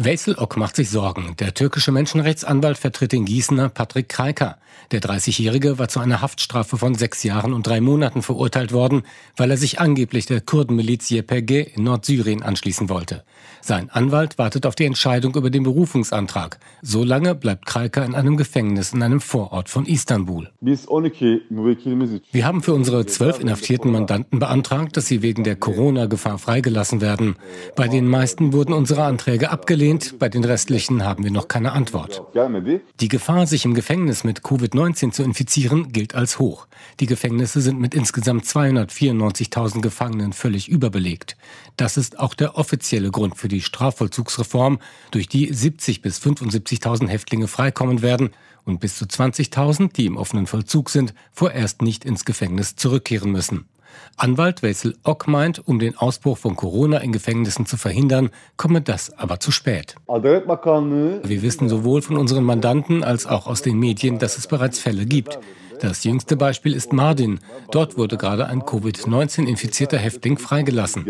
Veysel Ok macht sich Sorgen. Der türkische Menschenrechtsanwalt vertritt den Gießener Patrick Krajka. Der 30-Jährige war zu einer Haftstrafe von 6 Jahren und 3 Monaten verurteilt worden, weil er sich angeblich der Kurdenmiliz YPG in Nordsyrien anschließen wollte. Sein Anwalt wartet auf die Entscheidung über den Berufungsantrag. Solange bleibt Krajka in einem Gefängnis in einem Vorort von Istanbul. Wir haben für unsere 12 inhaftierten Mandanten beantragt, dass sie wegen der Corona-Gefahr freigelassen werden. Bei den meisten wurden unsere Anträge abgelehnt, bei den restlichen haben wir noch keine Antwort. Die Gefahr, sich im Gefängnis mit Covid-19 zu infizieren, gilt als hoch. Die Gefängnisse sind mit insgesamt 294.000 Gefangenen völlig überbelegt. Das ist auch der offizielle Grund für die Strafvollzugsreform, durch die 70.000 bis 75.000 Häftlinge freikommen werden und bis zu 20.000, die im offenen Vollzug sind, vorerst nicht ins Gefängnis zurückkehren müssen. Anwalt Veysel Ok meint, um den Ausbruch von Corona in Gefängnissen zu verhindern, komme das aber zu spät. Wir wissen sowohl von unseren Mandanten als auch aus den Medien, dass es bereits Fälle gibt. Das jüngste Beispiel ist Mardin. Dort wurde gerade ein Covid-19-infizierter Häftling freigelassen.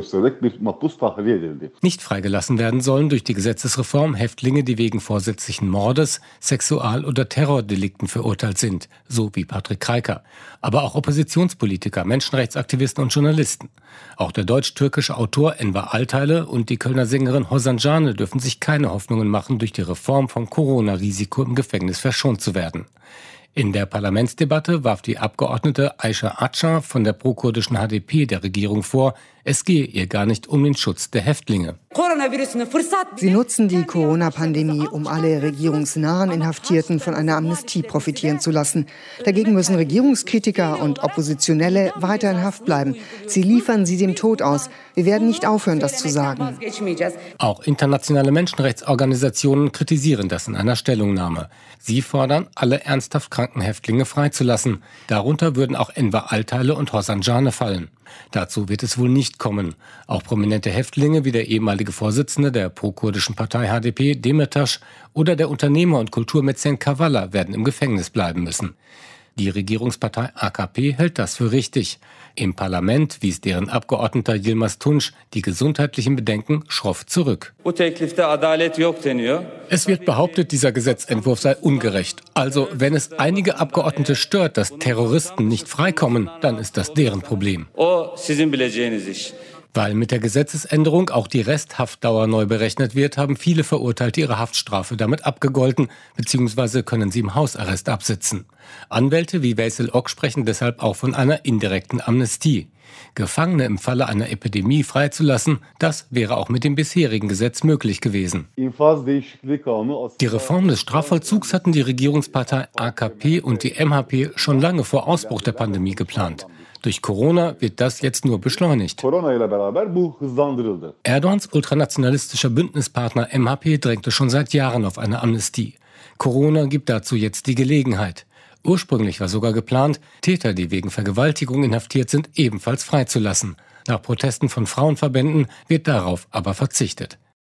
Nicht freigelassen werden sollen durch die Gesetzesreform Häftlinge, die wegen vorsätzlichen Mordes, Sexual- oder Terrordelikten verurteilt sind, so wie Patrick Krajka. Aber auch Oppositionspolitiker, Menschenrechtsaktivisten und Journalisten. Auch der deutsch-türkische Autor Enver Altaylı und die Kölner Sängerin Hozan Cane dürfen sich keine Hoffnungen machen, durch die Reform vom Corona-Risiko im Gefängnis verschont zu werden. In der Parlamentsdebatte warf die Abgeordnete Ayşe Acar von der prokurdischen HDP der Regierung vor, es gehe ihr gar nicht um den Schutz der Häftlinge. Sie nutzen die Corona-Pandemie, um alle regierungsnahen Inhaftierten von einer Amnestie profitieren zu lassen. Dagegen müssen Regierungskritiker und Oppositionelle weiter in Haft bleiben. Sie liefern sie dem Tod aus. Wir werden nicht aufhören, das zu sagen. Auch internationale Menschenrechtsorganisationen kritisieren das in einer Stellungnahme. Sie fordern, alle ernsthaft kranken Häftlinge freizulassen. Darunter würden auch Enver Altaylı und Hozan Cane fallen. Dazu wird es wohl nicht kommen. Auch prominente Häftlinge wie der ehemalige Vorsitzende der prokurdischen Partei HDP, Demirtaş, oder der Unternehmer und Kulturmäzen Kavala werden im Gefängnis bleiben müssen. Die Regierungspartei AKP hält das für richtig. Im Parlament wies deren Abgeordneter Yilmaz Tunç die gesundheitlichen Bedenken schroff zurück. Es wird behauptet, dieser Gesetzentwurf sei ungerecht. Also, wenn es einige Abgeordnete stört, dass Terroristen nicht freikommen, dann ist das deren Problem. Weil mit der Gesetzesänderung auch die Resthaftdauer neu berechnet wird, haben viele Verurteilte ihre Haftstrafe damit abgegolten, bzw. können sie im Hausarrest absitzen. Anwälte wie Veysel Ok sprechen deshalb auch von einer indirekten Amnestie. Gefangene im Falle einer Epidemie freizulassen, das wäre auch mit dem bisherigen Gesetz möglich gewesen. Die Reform des Strafvollzugs hatten die Regierungspartei AKP und die MHP schon lange vor Ausbruch der Pandemie geplant. Durch Corona wird das jetzt nur beschleunigt. Erdogans ultranationalistischer Bündnispartner MHP drängte schon seit Jahren auf eine Amnestie. Corona gibt dazu jetzt die Gelegenheit. Ursprünglich war sogar geplant, Täter, die wegen Vergewaltigung inhaftiert sind, ebenfalls freizulassen. Nach Protesten von Frauenverbänden wird darauf aber verzichtet.